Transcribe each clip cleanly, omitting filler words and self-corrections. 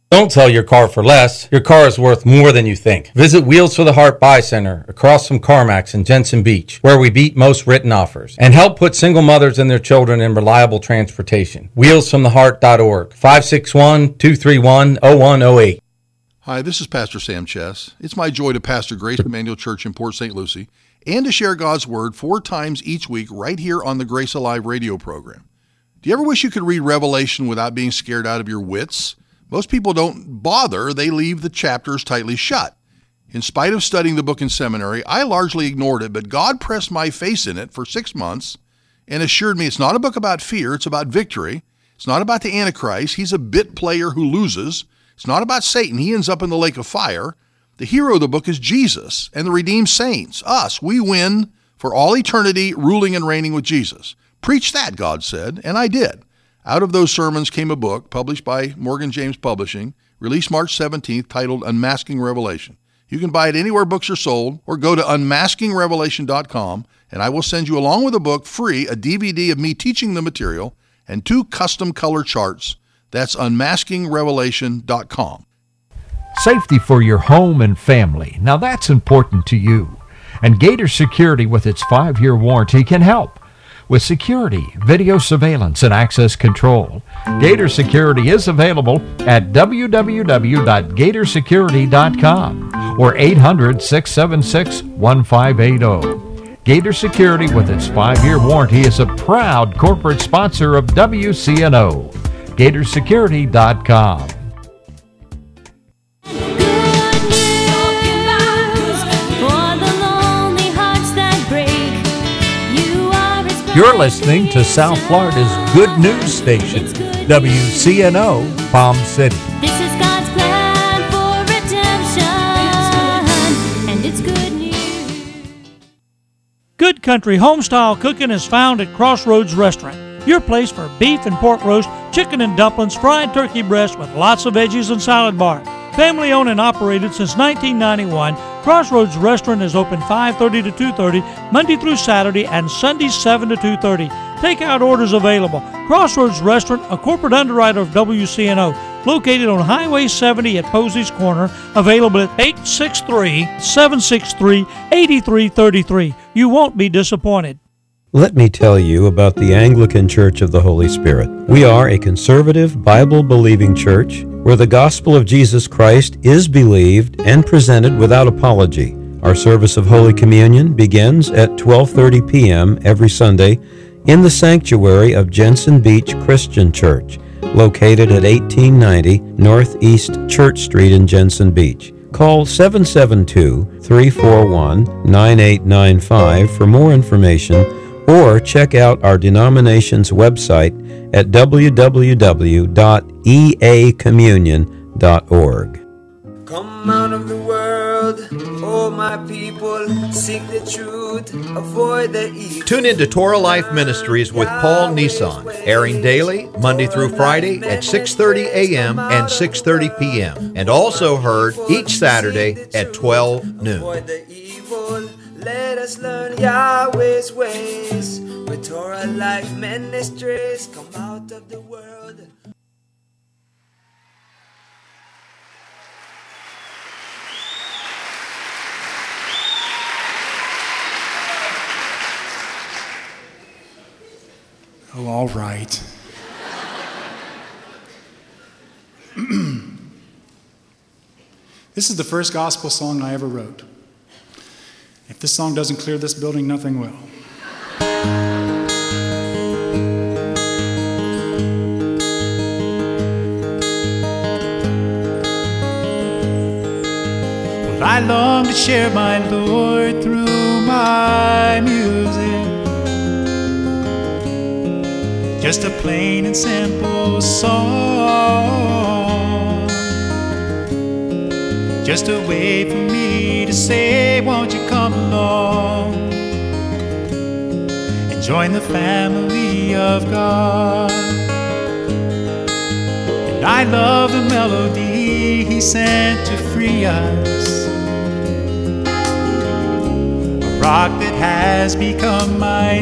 Don't sell your car for less. Your car is worth more than you think. Visit Wheels for the Heart Buy Center across from CarMax in Jensen Beach, where we beat most written offers, and help put single mothers and their children in reliable transportation. WheelsFromTheHeart.org, 561-231-0108. Hi, this is Pastor Sam Chess. It's my joy to pastor Grace Emmanuel Church in Port St. Lucie and to share God's Word 4 times each week right here on the Grace Alive radio program. Do you ever wish you could read Revelation without being scared out of your wits? Most people don't bother. They leave the chapters tightly shut. In spite of studying the book in seminary, I largely ignored it, but God pressed my face in it for 6 months and assured me it's not a book about fear, it's about victory. It's not about the Antichrist. He's a bit player who loses. It's not about Satan. He ends up in the lake of fire. The hero of the book is Jesus and the redeemed saints, us. We win for all eternity, ruling and reigning with Jesus. Preach that, God said, and I did. Out of those sermons came a book published by Morgan James Publishing, released March 17th, titled Unmasking Revelation. You can buy it anywhere books are sold, or go to unmaskingrevelation.com, and I will send you, along with the book, free a DVD of me teaching the material and 2 custom color charts. That's unmaskingrevelation.com. Safety for your home and family. Now that's important to you. And Gator Security, with its 5-year warranty, can help. With security, video surveillance, and access control, Gator Security is available at www.gatorsecurity.com or 800-676-1580. Gator Security, with its 5-year warranty, is a proud corporate sponsor of WCNO. Gatorsecurity.com. You're listening to South Florida's Good News Station, WCNO, Palm City. This is God's plan for redemption, and it's good news. Good Country Homestyle Cooking is found at Crossroads Restaurant, your place for beef and pork roast, chicken and dumplings, fried turkey breast with lots of veggies and salad bar. Family owned and operated since 1991, Crossroads Restaurant is open 5:30 to 2:30, Monday through Saturday, and Sundays 7 to 2:30. Takeout orders available. Crossroads Restaurant, a corporate underwriter of WCNO, located on Highway 70 at Posey's Corner, available at 863-763-8333. You won't be disappointed. Let me tell you about the Anglican Church of the Holy Spirit. We are a conservative, Bible-believing church where the gospel of Jesus Christ is believed and presented without apology. Our service of Holy Communion begins at 12:30 p.m. every Sunday in the sanctuary of Jensen Beach Christian Church, located at 1890 Northeast Church Street in Jensen Beach. Call 772-341-9895 for more information, or check out our denomination's website at www.eacommunion.org. Come out of the world, oh my people, seek the truth, avoid the evil. Tune in to Torah Life Ministries with Paul Nissan, airing daily, Monday through Friday at 6:30 a.m. and 6:30 p.m. and also heard each Saturday at 12 noon. Avoid the evil, let us learn Yahweh's ways. With Torah Life Ministries, come out of the world. Oh, all right. This is the first gospel song I ever wrote. If this song doesn't clear this building, nothing will. Well, I long to share my Lord through my music. Just a plain and simple song, just a way for me to say, won't you come along and join the family of God. And I love the melody He sent to free us, a rock that has become my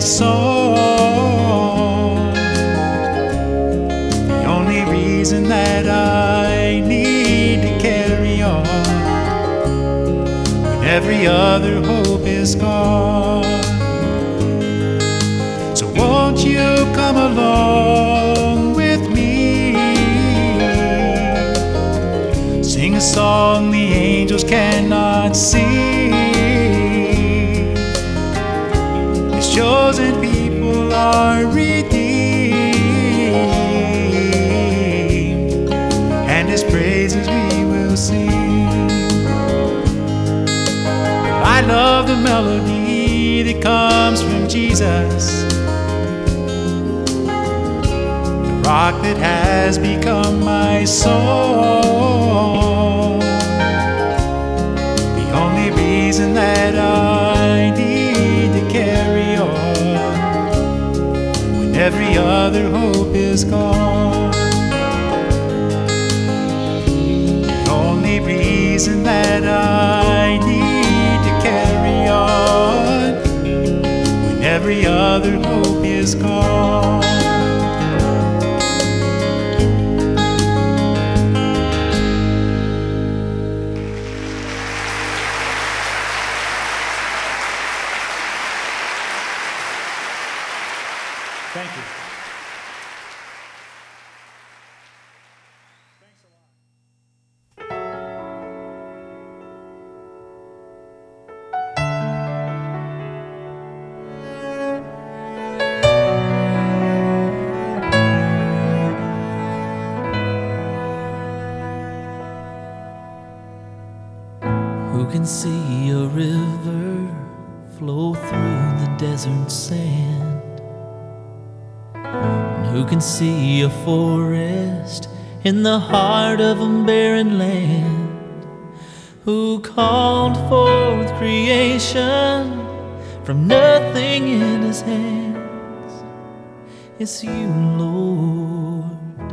song. Reason that I need every other hope is gone. So won't you come along with me? Sing a song the angels cannot sing. His chosen people are redeemed, and His praises we will sing. I love the melody that comes from Jesus, the rock that has become my song. The only reason that I need to carry on when every other hope is gone. The only reason that I need to carry on when every other hope is gone. Thank you. Who can see a river flow through the desert sand? And who can see a forest in the heart of a barren land? Who called forth creation from nothing in His hands? It's you, Lord.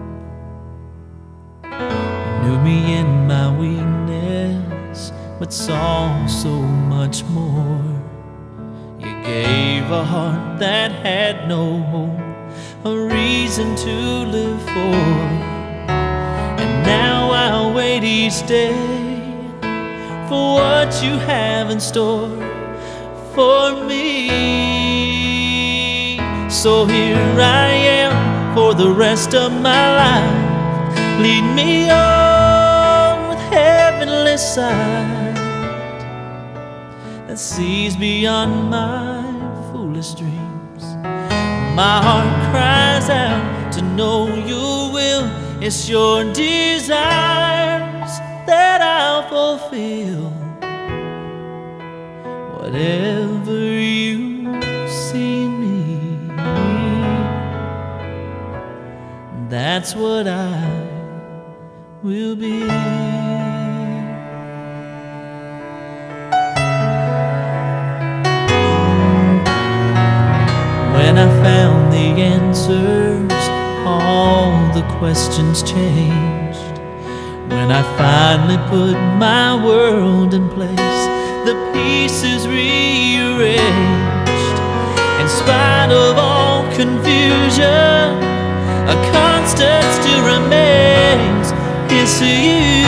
You knew me in my weakness, but saw so much more. You gave a heart that had no hope, a reason to live for. And now I wait each day for what you have in store for me. So here I am for the rest of my life. Lead me on with heavenly sight that sees beyond my foolish dreams. My heart cries out to know your will. It's your desires that I'll fulfill. Whatever you see in me, that's what I will be. When I found the answers, all the questions changed. When I finally put my world in place, the pieces rearranged. In spite of all confusion, a constant still remains. It's you.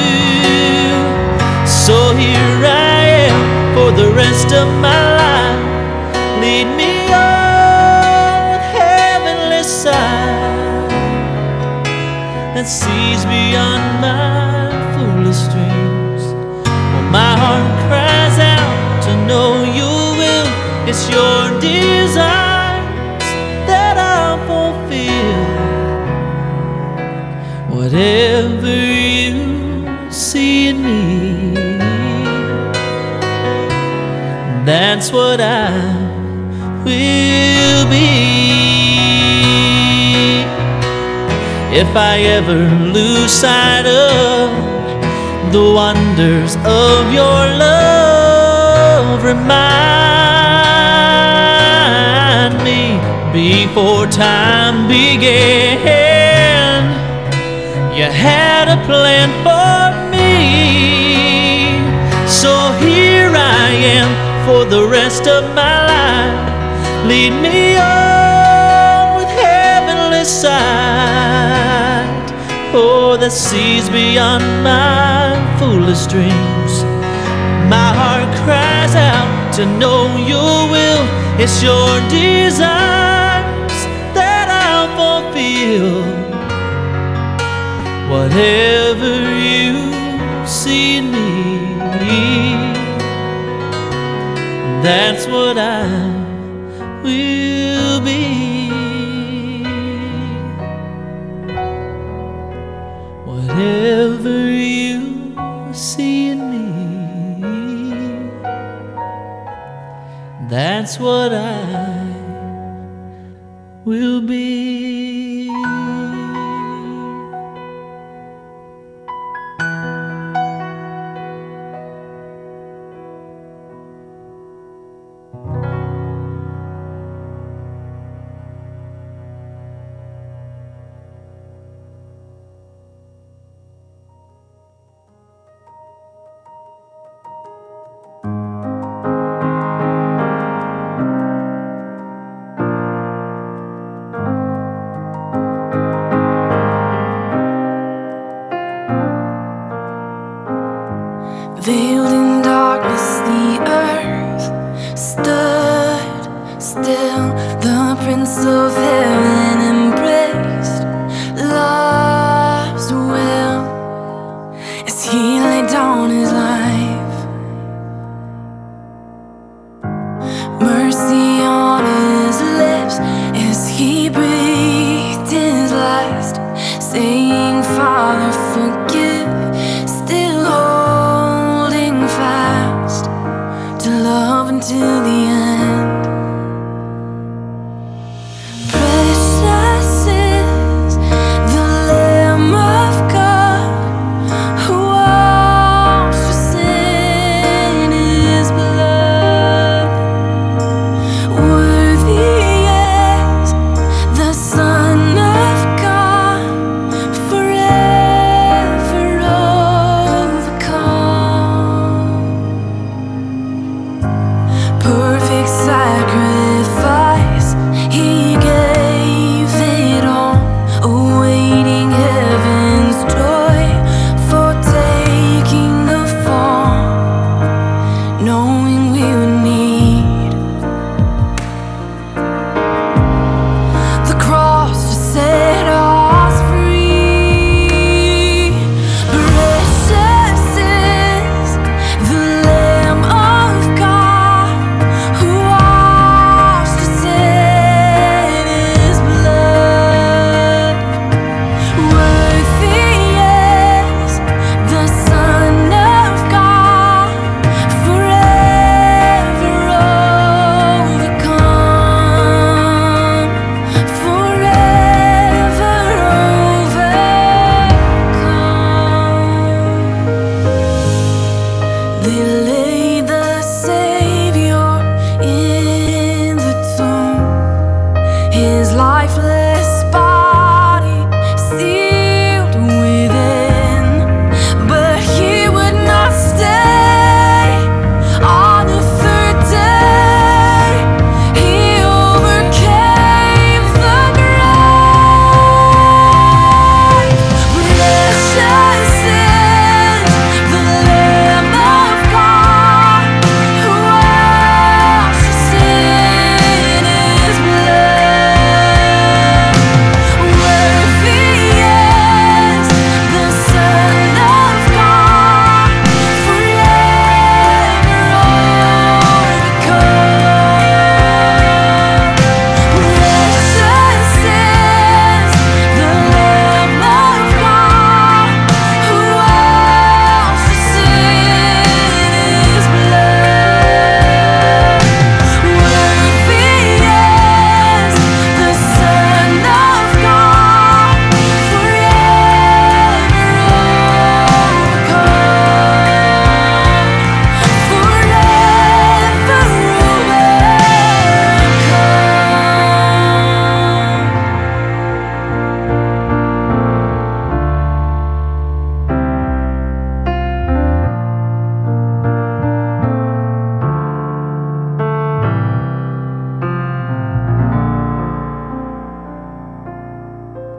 So here I am for the rest of my life. Lead me on with heavenly sight that sees beyond my foolish dreams. Well, my heart cries out to know your will. It's your desires that I'll fulfill. Whatever you see in me, that's what I will be. If I ever lose sight of the wonders of your love, remind me before time began, you had a plan for me. So here I am for the rest of my life. Lead me on with heavenly sight, oh, that sees beyond my foolish dreams. My heart heart cries out to know your will. It's your desires that I'll fulfill. Whatever you see in me, that's what I will be. Whatever you see in me, that's what I will be.